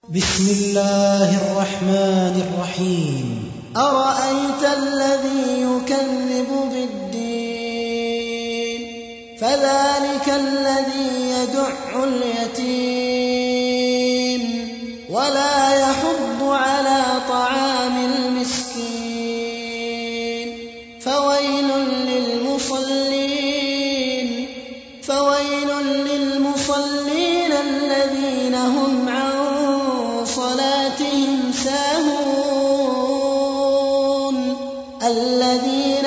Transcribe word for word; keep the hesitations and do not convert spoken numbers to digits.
بسم الله الرحمن الرحيم. أرأيت الذي يكذب بالدين فذلك الذي يدع اليتيم ولا يحض على طعام المسكين فويل للمصلين فويل للمصلين الذين هم عن صلاتهم ساهون الذين